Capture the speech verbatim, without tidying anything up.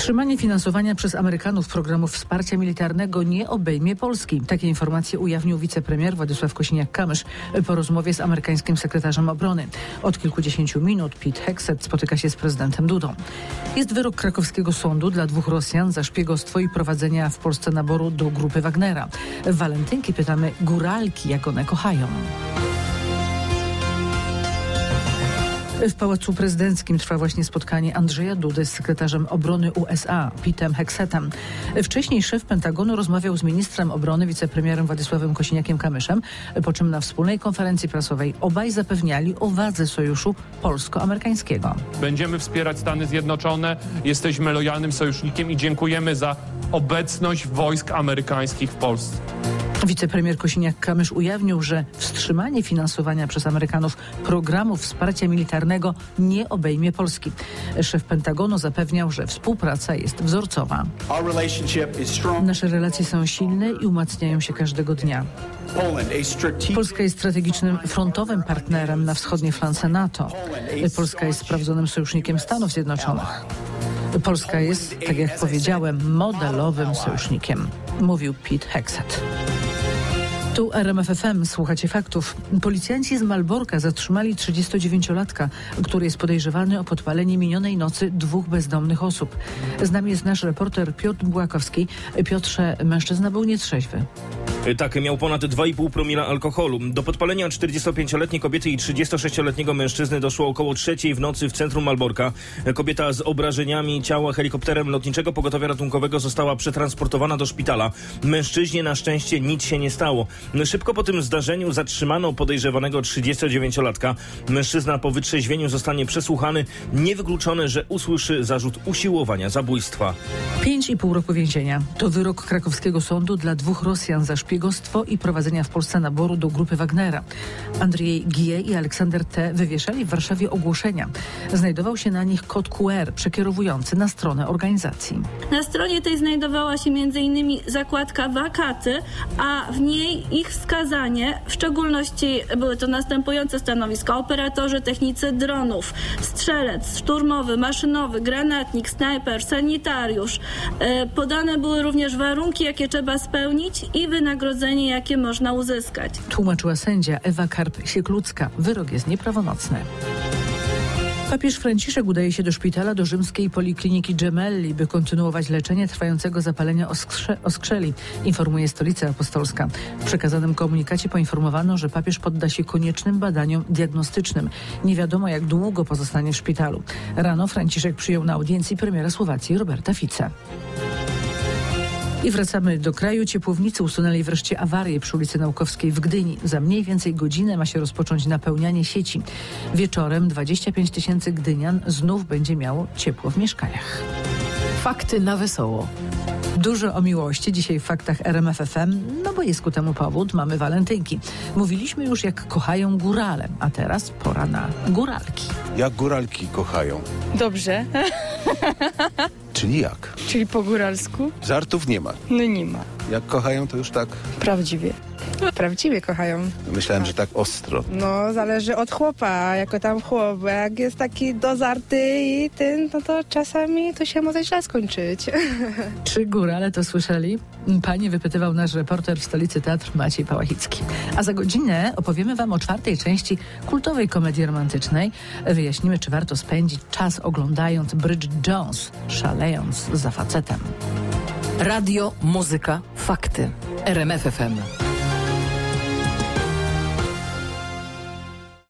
Wstrzymanie finansowania przez Amerykanów programów wsparcia militarnego nie obejmie Polski. Takie informacje ujawnił wicepremier Władysław Kosiniak-Kamysz po rozmowie z amerykańskim sekretarzem obrony. Od kilkudziesięciu minut Pete Hegseth spotyka się z prezydentem Dudą. Jest wyrok krakowskiego sądu dla dwóch Rosjan za szpiegostwo i prowadzenia w Polsce naboru do grupy Wagnera. W walentynki pytamy góralki, jak one kochają. W Pałacu Prezydenckim trwa właśnie spotkanie Andrzeja Dudy z sekretarzem obrony U S A, Petem Hegsethem. Wcześniej szef Pentagonu rozmawiał z ministrem obrony, wicepremierem Władysławem Kosiniakiem-Kamyszem, po czym na wspólnej konferencji prasowej obaj zapewniali o wadze sojuszu polsko-amerykańskiego. Będziemy wspierać Stany Zjednoczone, jesteśmy lojalnym sojusznikiem i dziękujemy za obecność wojsk amerykańskich w Polsce. Wicepremier Kosiniak-Kamysz ujawnił, że wstrzymanie finansowania przez Amerykanów programów wsparcia militarnego nie obejmie Polski. Szef Pentagonu zapewniał, że współpraca jest wzorcowa. Nasze relacje są silne i umacniają się każdego dnia. Polska jest strategicznym frontowym partnerem na wschodniej flance NATO. Polska jest sprawdzonym sojusznikiem Stanów Zjednoczonych. Polska jest, tak jak powiedziałem, modelowym sojusznikiem, mówił Pete Hegseth. Tu R M F F M, słuchacie faktów. Policjanci z Malborka zatrzymali trzydziestodziewięciolatka, który jest podejrzewany o podpalenie minionej nocy dwóch bezdomnych osób. Z nami jest nasz reporter Piotr Błakowski. Piotrze, mężczyzna był nietrzeźwy. Tak, miał ponad dwa i pół promila alkoholu. Do podpalenia czterdziestopięcioletniej kobiety i trzydziestosześcioletniego mężczyzny doszło około trzeciej w nocy w centrum Malborka. Kobieta z obrażeniami ciała helikopterem lotniczego pogotowia ratunkowego została przetransportowana do szpitala. Mężczyźnie na szczęście nic się nie stało. Szybko po tym zdarzeniu zatrzymano podejrzewanego trzydziestodziewięciolatka. Mężczyzna po wytrzeźwieniu zostanie przesłuchany. Niewykluczone, że usłyszy zarzut usiłowania zabójstwa. Pięć i pół roku więzienia. To wyrok krakowskiego sądu dla dwóch Rosjan za szpiegostwo i prowadzenia w Polsce naboru do grupy Wagnera. Andrzej G. i Aleksander T. wywieszali w Warszawie ogłoszenia. Znajdował się na nich kod Q R przekierowujący na stronę organizacji. Na stronie tej znajdowała się między innymi zakładka wakaty, a w niej ich wskazanie, w szczególności były to następujące stanowiska: operatorzy, technicy dronów, strzelec, szturmowy, maszynowy, granatnik, snajper, sanitariusz. Podane były również warunki, jakie trzeba spełnić i wynagrodzenie, jakie można uzyskać. Tłumaczyła sędzia Ewa Karp-Sieklucka. Wyrok jest nieprawomocny. Papież Franciszek udaje się do szpitala do rzymskiej polikliniki Gemelli, by kontynuować leczenie trwającego zapalenia oskrze- oskrzeli, informuje Stolica Apostolska. W przekazanym komunikacie poinformowano, że papież podda się koniecznym badaniom diagnostycznym. Nie wiadomo, jak długo pozostanie w szpitalu. Rano Franciszek przyjął na audiencji premiera Słowacji Roberta Fica. I wracamy do kraju. Ciepłownicy usunęli wreszcie awarię przy ulicy Naukowskiej w Gdyni. Za mniej więcej godzinę ma się rozpocząć napełnianie sieci. Wieczorem dwadzieścia pięć tysięcy gdynian znów będzie miało ciepło w mieszkaniach. Fakty na wesoło. Dużo o miłości dzisiaj w faktach R M F F M, no bo jest ku temu powód, mamy walentynki. Mówiliśmy już, jak kochają górale, a teraz pora na góralki. Jak góralki kochają? Dobrze. Czyli jak? Czyli po góralsku? Żartów nie ma. No nie ma. Jak kochają, to już tak... Prawdziwie. Prawdziwie kochają. Myślałem, że tak ostro. No, zależy od chłopa, jako tam chłop. Bo jak jest taki dozarty i ten, no to czasami to się może źle skończyć. Czy górale to słyszeli? Panie wypytywał nasz reporter w Stolicy Teatr Maciej Pałachicki. A za godzinę opowiemy wam o czwartej części kultowej komedii romantycznej. Wyjaśnimy, czy warto spędzić czas oglądając Bridget Jones, szalejąc za facetem. Radio, muzyka, fakty. R M F F M.